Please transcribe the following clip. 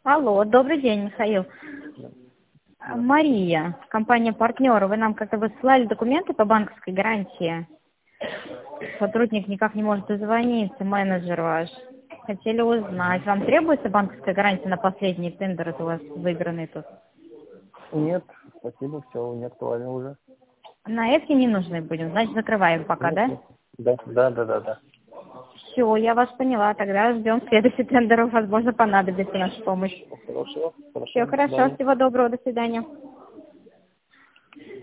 Алло, добрый день, Михаил. Да. Мария, компания «Партнер». Вы нам как-то высылали документы по банковской гарантии. Сотрудник никак не может дозвониться, менеджер ваш. Хотели узнать, вам требуется банковская гарантия на последний тендер, это у вас выигранный тут? Нет, спасибо, все, не актуально уже. На эти не нужны будем, значит, закрываем пока, Нет, да? нет. Да. Все, я вас поняла, тогда ждем следующий тендер, возможно, понадобится наша помощь. Хорошо, Все до хорошо, свидания. всего доброго, до свидания.